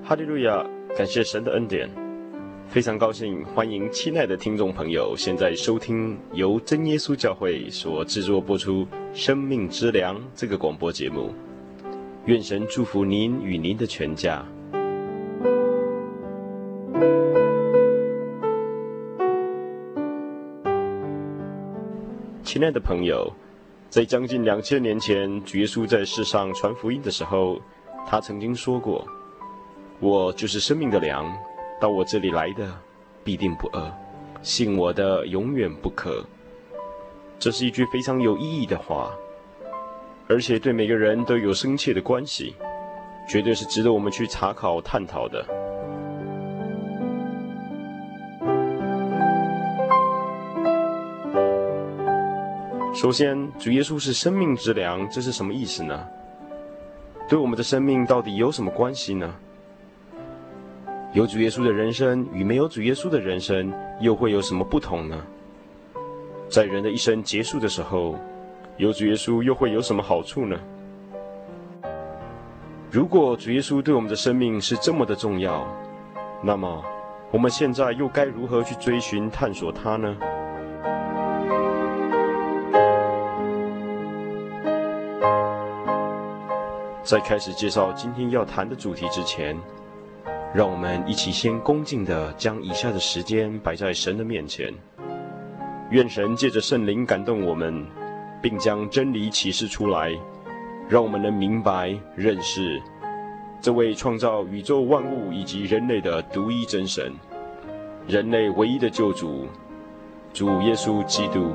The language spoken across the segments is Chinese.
哈利路亚，感谢神的恩典，非常高兴，欢迎亲爱的听众朋友现在收听由真耶稣教会所制作播出《生命之粮》这个广播节目。愿神祝福您与您的全家。亲爱的朋友，在将近2000年前，主耶稣在世上传福音的时候，他曾经说过，我就是生命的粮，到我这里来的必定不饿，信我的永远不渴。这是一句非常有意义的话，而且对每个人都有深切的关系，绝对是值得我们去查考探讨的。首先，主耶稣是生命之粮，这是什么意思呢？对我们的生命到底有什么关系呢？有主耶稣的人生与没有主耶稣的人生又会有什么不同呢？在人的一生结束的时候，有主耶稣又会有什么好处呢？如果主耶稣对我们的生命是这么的重要，那么我们现在又该如何去追寻探索它呢？在开始介绍今天要谈的主题之前，让我们一起先恭敬地将以下的时间摆在神的面前，愿神借着圣灵感动我们，并将真理启示出来，让我们能明白认识这位创造宇宙万物以及人类的独一真神，人类唯一的救主，主耶稣基督。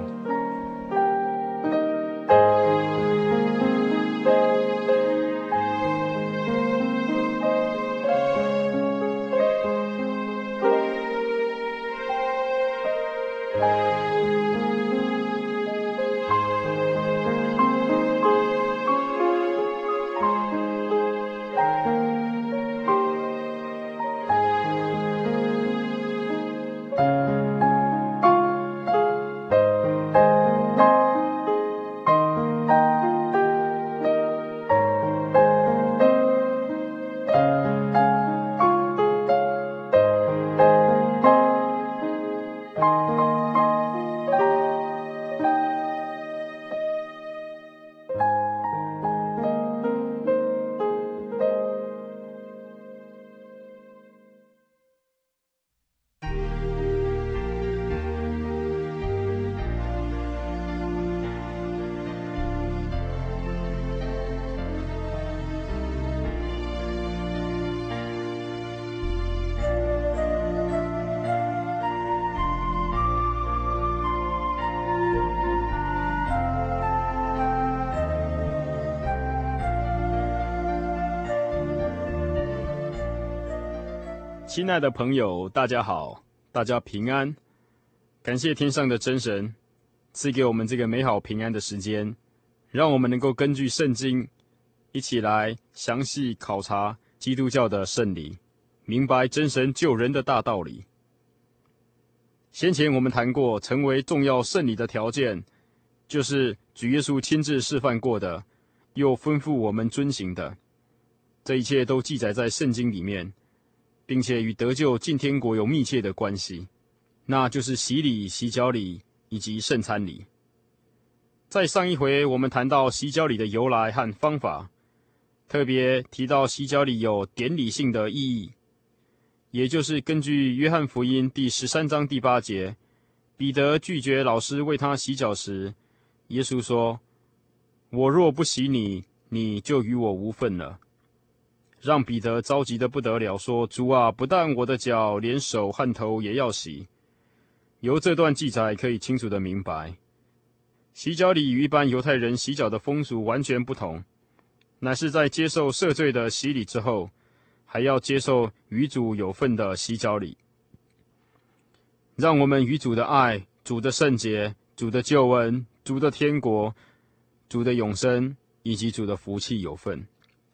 亲爱的朋友，大家好，大家平安。感谢天上的真神赐给我们这个美好平安的时间，让我们能够根据圣经一起来详细考察基督教的圣理，明白真神救人的大道理。先前我们谈过，成为重要圣礼的条件，就是主耶稣亲自示范过的，又吩咐我们遵行的。这一切都记载在圣经里面，并且与得救进天国有密切的关系，那就是洗礼、洗脚礼以及圣餐礼。在上一回我们谈到洗脚礼的由来和方法，特别提到洗脚礼有典礼性的意义，也就是根据约翰福音第13章第8节，彼得拒绝老师为他洗脚时，耶稣说：“我若不洗你，你就与我无分了。”让彼得着急得不得了，说：“主啊，不但我的脚，连手和头也要洗。”由这段记载可以清楚地明白，洗脚礼与一般犹太人洗脚的风俗完全不同，乃是在接受赦罪的洗礼之后，还要接受与主有份的洗脚礼，让我们与主的爱、主的圣洁、主的救恩、主的天国、主的永生以及主的福气有份。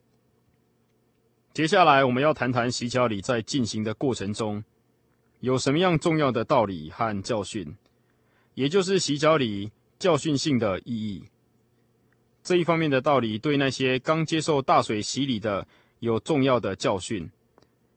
接下来我们要谈谈洗脚礼在进行的过程中有什么样重要的道理和教训，也就是洗脚礼教训性的意义。这一方面的道理对那些刚接受大水洗礼的有重要的教训，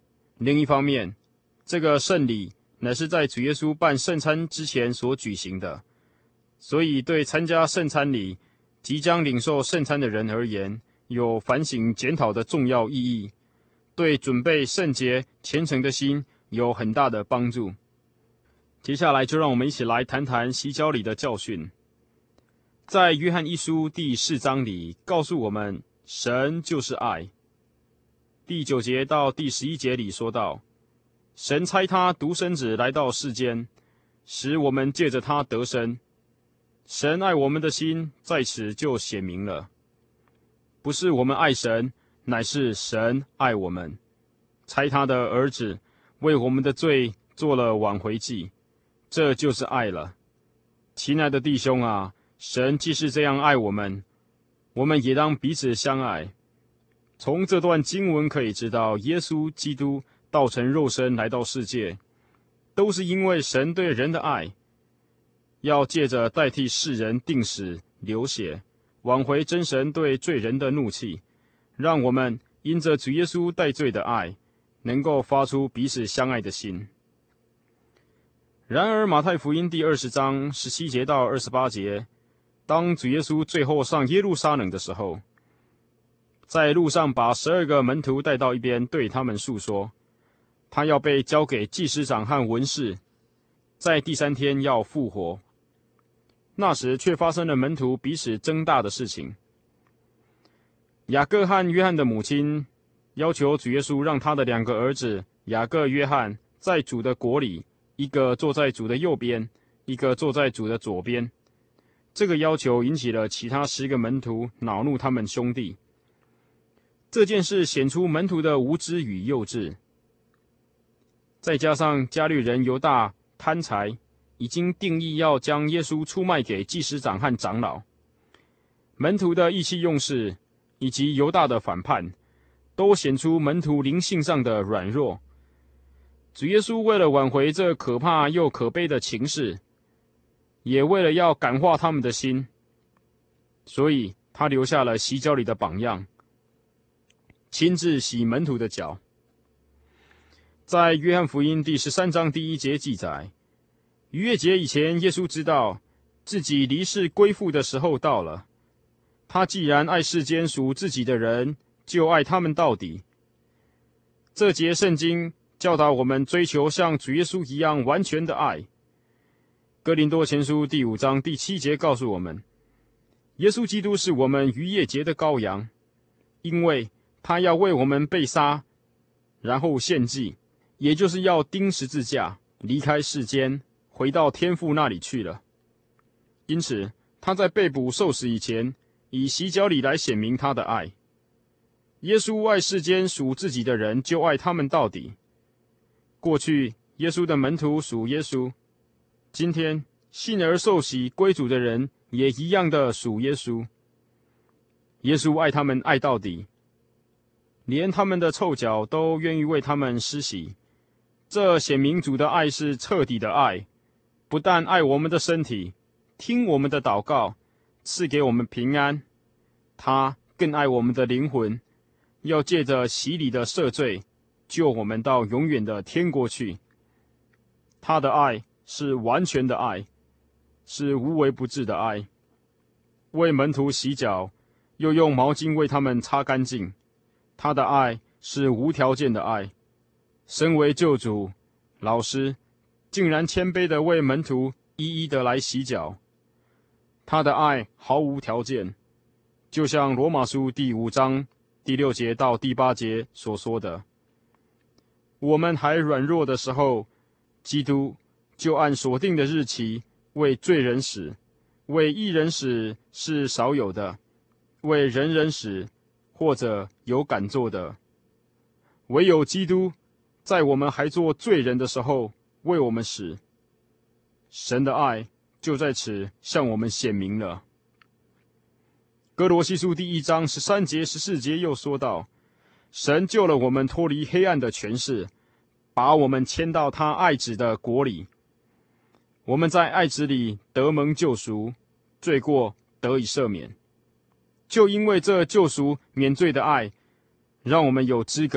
另一方面，这个圣礼乃是在主耶稣办圣餐之前所举行的，所以对参加圣餐礼、即将领受圣餐的人而言，有反省检讨的重要意义，对准备圣洁虔诚的心有很大的帮助。接下来就让我们一起来谈谈洗脚礼的教训。在约翰一书第4章里告诉我们，神就是爱。第9节到第11节里说到，神差他独生子来到世间，使我们借着他得生。神爱我们的心在此就显明了，不是我们爱神，乃是神爱我们，差他的儿子为我们的罪做了挽回祭，这就是爱了。亲爱的弟兄啊，神既是这样爱我们，我们也当彼此相爱。从这段经文可以知道，耶稣基督道成肉身来到世界，都是因为神对人的爱，要借着代替世人定死流血，挽回真神对罪人的怒气，让我们因着主耶稣代罪的爱，能够发出彼此相爱的心。然而马太福音第20章17节到28节，当主耶稣最后上耶路撒冷的时候，在路上把12个门徒带到一边，对他们述说，他要被交给祭司长和文士，在第3天要复活。那时却发生了门徒彼此争大的事情。雅各和约翰的母亲要求主耶稣让他的2个儿子雅各、约翰在主的国里，一个坐在主的右边，一个坐在主的左边。这个要求引起了其他10个门徒恼怒他们兄弟。这件事显出门徒的无知与幼稚，再加上加略人犹大贪财，已经定义要将耶稣出卖给祭司长和长老。门徒的意气用事，以及犹大的反叛，都显出门徒灵性上的软弱。主耶稣为了挽回这可怕又可悲的情势，也为了要感化他们的心，所以他留下了洗脚礼的榜样，亲自洗门徒的脚。在约翰福音第13章第1节记载，逾越节以前，耶稣知道自己离世归父的时候到了。他既然爱世间属自己的人，就爱他们到底。这节圣经教导我们追求像主耶稣一样完全的爱。哥林多前书第5章第7节告诉我们，耶稣基督是我们逾越节的羔羊，因为他要为我们被杀，然后献祭，也就是要钉十字架，离开世间，回到天父那里去了。因此，他在被捕受死以前，以洗脚礼来显明他的爱。耶稣爱世间属自己的人，就爱他们到底。过去，耶稣的门徒属耶稣，今天信而受洗归主的人，也一样的属耶稣。耶稣爱他们爱到底，连他们的臭脚都愿意为他们施洗。这显明主的爱是彻底的爱，不但爱我们的身体，听我们的祷告，赐给我们平安，他更爱我们的灵魂，要借着洗礼的赦罪，救我们到永远的天国去。他的爱是完全的爱，是无微不至的爱。为门徒洗脚，又用毛巾为他们擦干净。他的爱是无条件的爱。身为救主、老师，竟然谦卑地为门徒一一的来洗脚。他的爱毫无条件，就像罗马书第5章第6节到第8节所说的，我们还软弱的时候，基督就按所定的日期为罪人死，为义人死是少有的，为人人死或者有敢做的，唯有基督在我们还做罪人的时候为我们死。神的爱就在此向我们显明了。哥罗西书第1章13节14节又说道，神救了我们脱离黑暗的权势，把我们迁到他爱子的国里。我们在爱子里得蒙救赎，罪过得以赦免。就因为这救赎免罪的爱，让我们有资格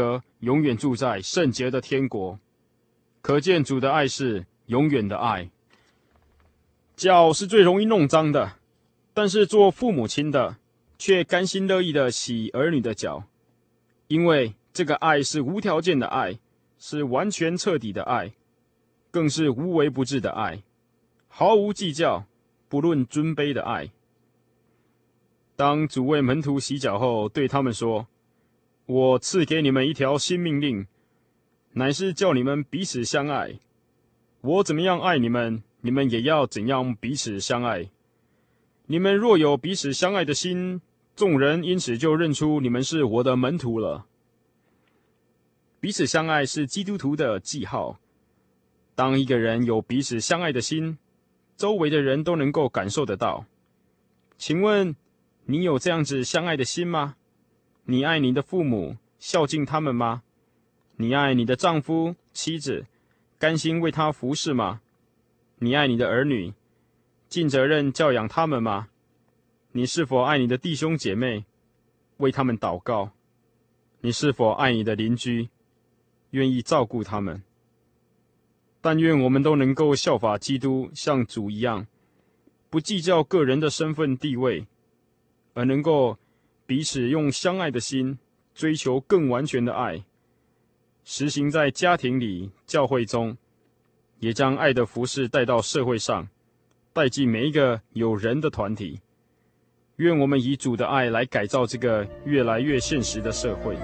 永远住在圣洁的天国。可见主的爱是永远的爱。脚是最容易弄脏的，但是做父母亲的却甘心乐意的洗儿女的脚，因为这个爱是无条件的爱，是完全彻底的爱，更是无微不至的爱，毫无计较，不论尊卑的爱。当主为门徒洗脚后，对他们说：“我赐给你们一条新命令，乃是叫你们彼此相爱。我怎么样爱你们，你们也要怎样彼此相爱。你们若有彼此相爱的心，众人因此就认出你们是我的门徒了。”彼此相爱是基督徒的记号。当一个人有彼此相爱的心，周围的人都能够感受得到。请问，你有这样子相爱的心吗？你爱你的父母，孝敬他们吗？你爱你的丈夫、妻子，甘心为他服侍吗？你爱你的儿女，尽责任教养他们吗？你是否爱你的弟兄姐妹，为他们祷告？你是否爱你的邻居，愿意照顾他们？但愿我们都能够效法基督，像主一样，不计较个人的身份地位，而能够彼此用相爱的心追求更完全的爱，实行在家庭里、教会中，也将爱的服事带到社会上，带进每一个有人的团体。愿我们以主的爱来改造这个越来越现实的社会。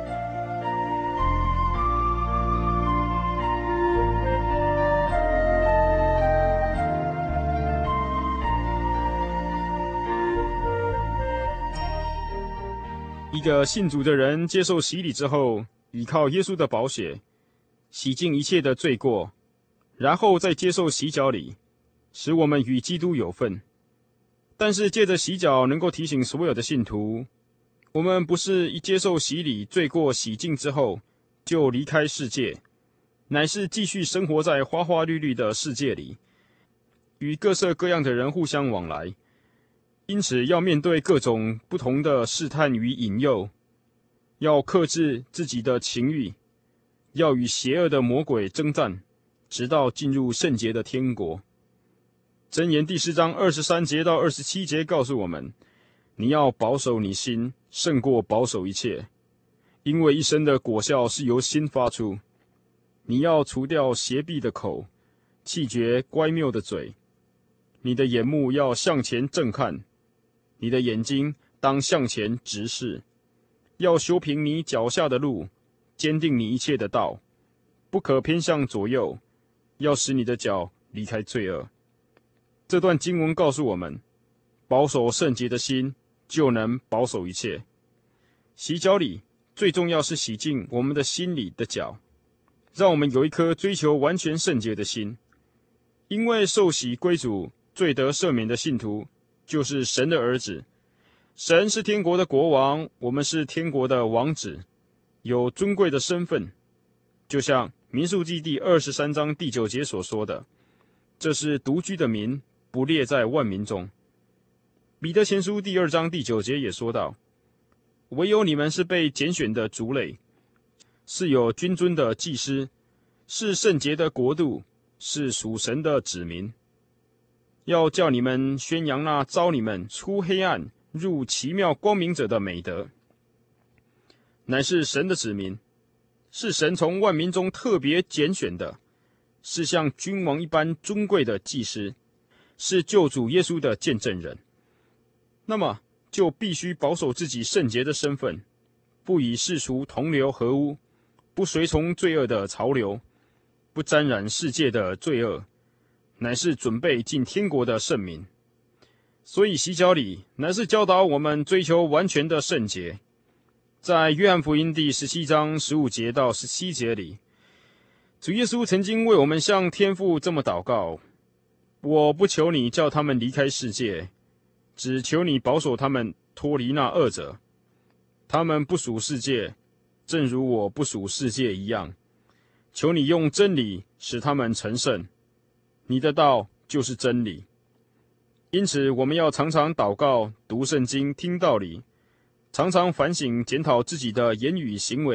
一个信主的人接受洗礼之后，依靠耶稣的宝血洗净一切的罪过，然后再接受洗脚礼，使我们与基督有份。但是借着洗脚能够提醒所有的信徒，我们不是一接受洗礼，罪过洗净之后就离开世界，乃是继续生活在花花绿绿的世界里，与各色各样的人互相往来。因此要面对各种不同的试探与引诱，要克制自己的情欲，要与邪恶的魔鬼征战，直到进入圣洁的天国。箴言第4章23节到27节告诉我们，你要保守你心，胜过保守一切，因为一生的果效是由心发出。你要除掉邪僻的口，弃绝乖谬的嘴。你的眼目要向前正看，你的眼睛当向前直视，要修平你脚下的路，坚定你一切的道，不可偏向左右，要使你的脚离开罪恶。这段经文告诉我们，保守圣洁的心，就能保守一切。洗脚礼最重要是洗净我们的心里的脚，让我们有一颗追求完全圣洁的心。因为受洗归主、罪得赦免的信徒，就是神的儿子。神是天国的国王，我们是天国的王子，有尊贵的身份。就像民数记第23章第9节所说的，这是独居的民，不列在万民中。彼得前书第2章第9节也说道，唯有你们是被拣选的族类，是有君尊的祭司，是圣洁的国度，是属神的子民。要叫你们宣扬那召你们出黑暗入奇妙光明者的美德，乃是神的子民，是神从万民中特别拣选的，是像君王一般尊贵的祭司，是救主耶稣的见证人。那么就必须保守自己圣洁的身份，不与世俗同流合污，不随从罪恶的潮流，不沾染世界的罪恶，乃是准备进天国的圣民。所以洗脚礼乃是教导我们追求完全的圣洁。在约翰福音第17章15节到17节里，主耶稣曾经为我们向天父这么祷告，我不求你叫他们离开世界，只求你保守他们脱离那恶者。他们不属世界，正如我不属世界一样。求你用真理使他们成圣，你的道就是真理。因此我们要常常祷告、读圣经、听道理，常常反省检讨自己的言语行为，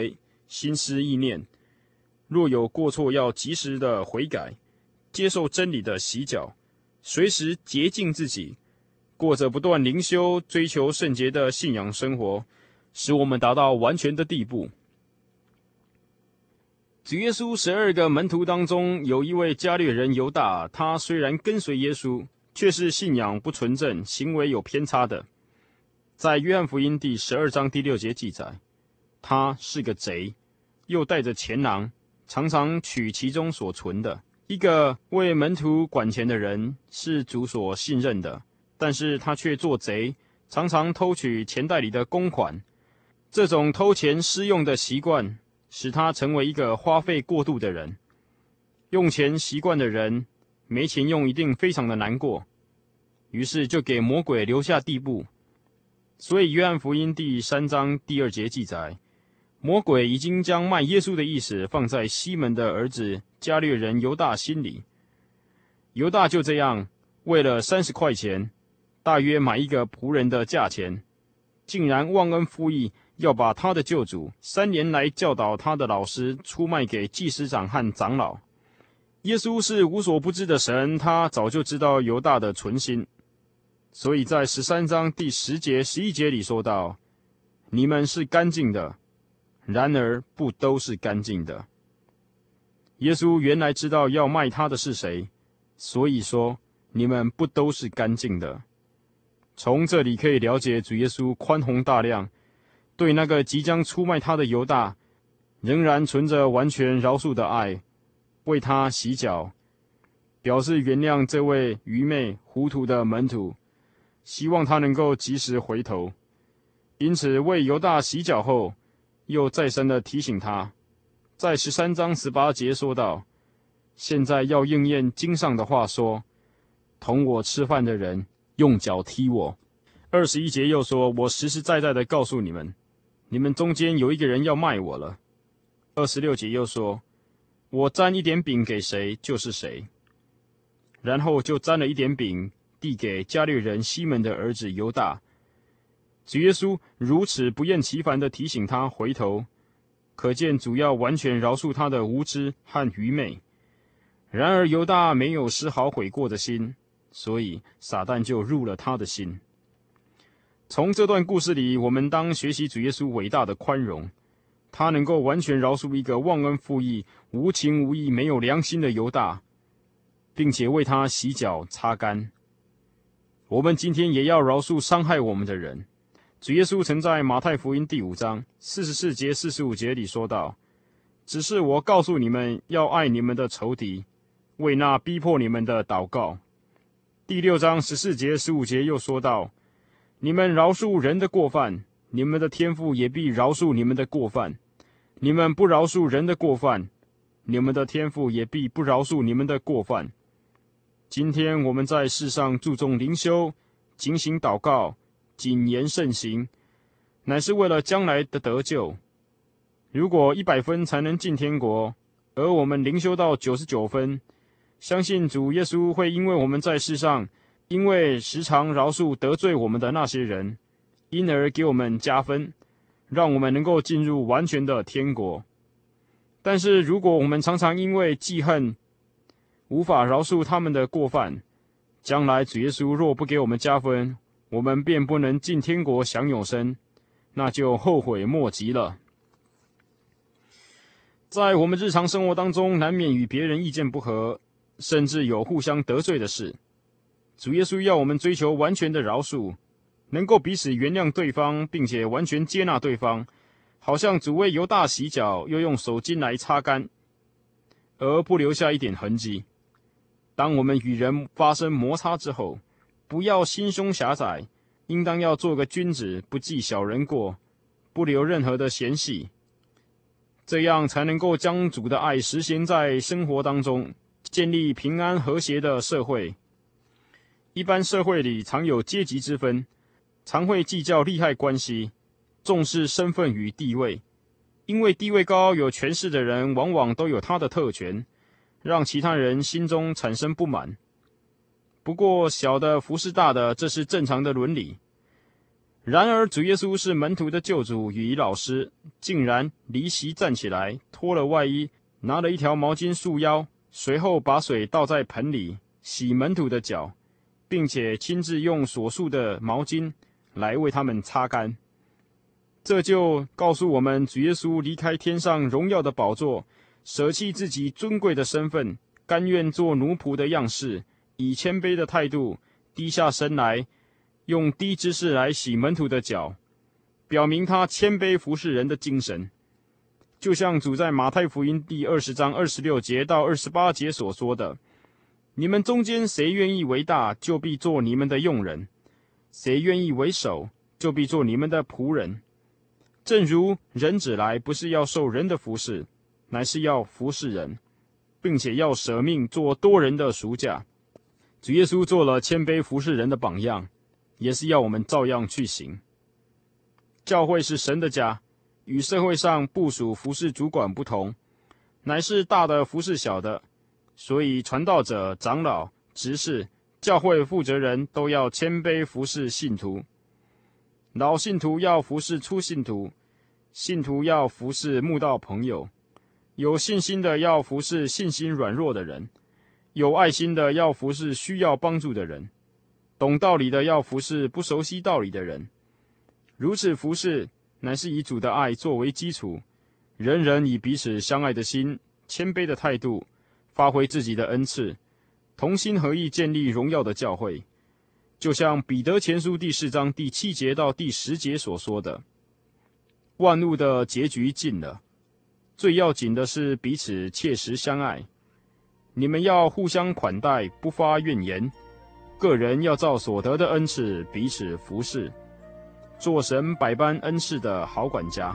心思意念。若有过错，要及时的悔改，接受真理的洗脚，随时洁净自己，过着不断灵修、追求圣洁的信仰生活，使我们达到完全的地步。主耶稣12个门徒当中，有一位加略人犹大，他虽然跟随耶稣，却是信仰不纯正，行为有偏差的。在约翰福音第12章第6节记载，他是个贼，又带着钱囊，常常取其中所存的。一个为门徒管钱的人，是主所信任的，但是他却做贼，常常偷取钱袋里的公款。这种偷钱施用的习惯，使他成为一个花费过度的人。用钱习惯的人，没钱用一定非常的难过，于是就给魔鬼留下地步。所以约翰福音第3章第2节记载，魔鬼已经将卖耶稣的意思放在西门的儿子加略人犹大心里。犹大就这样为了30块钱，大约买一个仆人的价钱，竟然忘恩负义，要把他的救主3年来教导他的老师出卖给祭司长和长老。耶稣是无所不知的神，他早就知道犹大的存心，所以在13章第10节、11节里说道：你们是干净的，然而不都是干净的。耶稣原来知道要卖他的是谁，所以说你们不都是干净的。从这里可以了解主耶稣宽宏大量，对那个即将出卖他的犹大，仍然存着完全饶恕的爱，为他洗脚，表示原谅这位愚昧糊涂的门徒，希望他能够及时回头。因此为犹大洗脚后，又再三的提醒他，在13章18节说道：现在要应验经上的话说，同我吃饭的人用脚踢我。21节又说，我实实在在的告诉你们，你们中间有一个人要卖我了。26节又说，我沾一点饼给谁就是谁。然后就沾了一点饼，递给加略人西门的儿子犹大。主耶稣如此不厌其烦地提醒他回头，可见主要完全饶恕他的无知和愚昧。然而犹大没有丝毫悔过的心，所以撒旦就入了他的心。从这段故事里，我们当学习主耶稣伟大的宽容，他能够完全饶恕一个忘恩负义、无情无义、没有良心的犹大，并且为他洗脚擦干。我们今天也要饶恕伤害我们的人。主耶稣曾在马太福音第5章44节、45节里说道：只是我告诉你们，要爱你们的仇敌，为那逼迫你们的祷告。第6章14节、15节又说道：你们饶恕人的过犯，你们的天父也必饶恕你们的过犯；你们不饶恕人的过犯，你们的天父也必不饶恕你们的过犯。今天我们在世上注重灵修、警醒祷告、谨言慎行，乃是为了将来的得救。如果100分才能进天国，而我们灵修到99分，相信主耶稣会因为我们在世上，因为时常饶恕得罪我们的那些人，因而给我们加分，让我们能够进入完全的天国。但是如果我们常常因为记恨，无法饶恕他们的过犯，将来主耶稣若不给我们加分，我们便不能进天国享永生，那就后悔莫及了。在我们日常生活当中，难免与别人意见不合，甚至有互相得罪的事。主耶稣要我们追求完全的饶恕，能够彼此原谅对方，并且完全接纳对方，好像主为犹大洗脚，又用手巾来擦干，而不留下一点痕迹。当我们与人发生摩擦之后，不要心胸狭窄，应当要做个君子，不记小人过，不留任何的嫌隙，这样才能够将主的爱实行在生活当中，建立平安和谐的社会。一般社会里常有阶级之分，常会计较利害关系，重视身份与地位。因为地位高有权势的人往往都有他的特权，让其他人心中产生不满。不过小的服侍大的，这是正常的伦理。 然而主耶稣是门徒的救主与老师，竟然离席站起来，脱了外衣，拿了一条毛巾束腰，随后把水倒在盆里，洗门徒的脚，并且亲自用所束的毛巾来为他们擦干。这就告诉我们，主耶稣离开天上荣耀的宝座，舍弃自己尊贵的身份，甘愿做奴仆的样式，以谦卑的态度低下身来，用低姿势来洗门徒的脚，表明他谦卑服侍人的精神。就像主在马太福音第20章26节到28节所说的：你们中间谁愿意为大，就必做你们的用人；谁愿意为首，就必做你们的仆人。正如人子来，不是要受人的服侍，乃是要服侍人，并且要舍命做多人的赎价。主耶稣做了谦卑服侍人的榜样，也是要我们照样去行。教会是神的家，与社会上部属服侍主管不同，乃是大的服侍小的，所以传道者、长老、执事、教会负责人都要谦卑服侍信徒。老信徒要服侍初信徒，信徒要服侍慕道朋友，有信心的要服侍信心软弱的人，有爱心的要服侍需要帮助的人，懂道理的要服侍不熟悉道理的人。如此服侍，乃是以主的爱作为基础，人人以彼此相爱的心、谦卑的态度，发挥自己的恩赐，同心合意建立荣耀的教会。就像彼得前书第4章第7节到第10节所说的：万物的结局近了，最要紧的是彼此切实相爱。你们要互相款待，不发怨言，个人要照所得的恩赐彼此服侍，做神百般恩赐的好管家。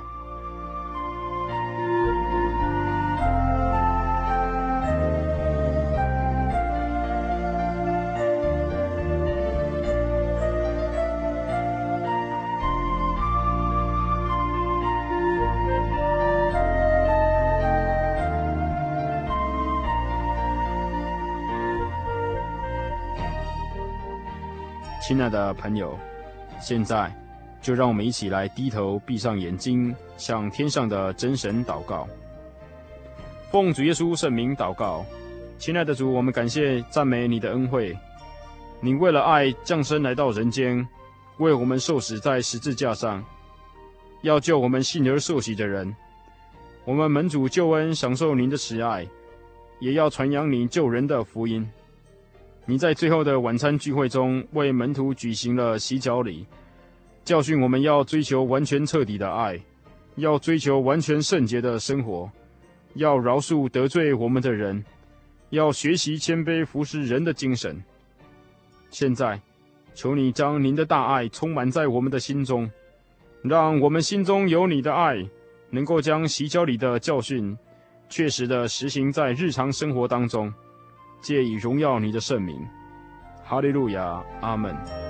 亲爱的朋友，现在就让我们一起来低头闭上眼睛，向天上的真神祷告。奉主耶稣圣名祷告。亲爱的主，我们感谢赞美你的恩惠，你为了爱降生来到人间，为我们受死在十字架上，要救我们信而受洗的人。我们门主救恩，享受您的慈爱，也要传扬你救人的福音。你在最后的晚餐聚会中，为门徒举行了洗脚礼，教训我们要追求完全彻底的爱，要追求完全圣洁的生活，要饶恕得罪我们的人，要学习谦卑服侍人的精神。现在，求你将您的大爱充满在我们的心中，让我们心中有你的爱，能够将洗脚礼的教训确实地实行在日常生活当中，借以荣耀你的圣名。哈利路亚，阿们。